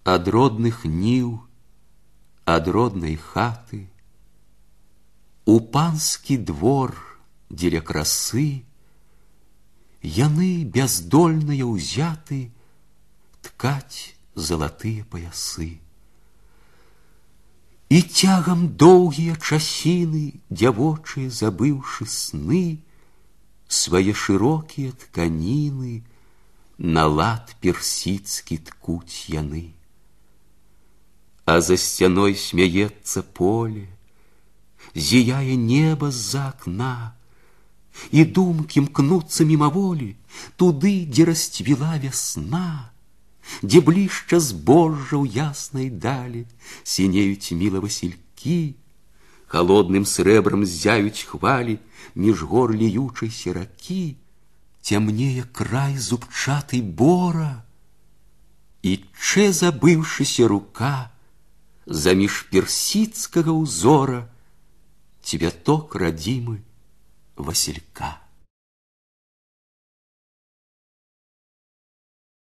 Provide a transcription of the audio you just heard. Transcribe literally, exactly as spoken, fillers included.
ад родных ніў, ад роднай хаты, у панскі двор дзеля красы, яны бяздольныя ўзяты ткаць залатыя паясы. І цягам доўгія часіны дзявочыя, забыўшы сны, свае шырокія тканіны на лад персідскі ткуць яны. А за сцяной смяецца поле, зіяе неба з-за акна, і думкі мкнуцца мімаволі туды, дзе расцвіла вясна, дзе блішча збожжа ў яснай далі, сінеюць міла васількі, холодным срэбрам ззяюць хвалі між гор ліючайся ракі, цямнее край зубчатай бора, і чэ забыўшыся рука заміж персідскага ўзора цвяток радзімы Васілька.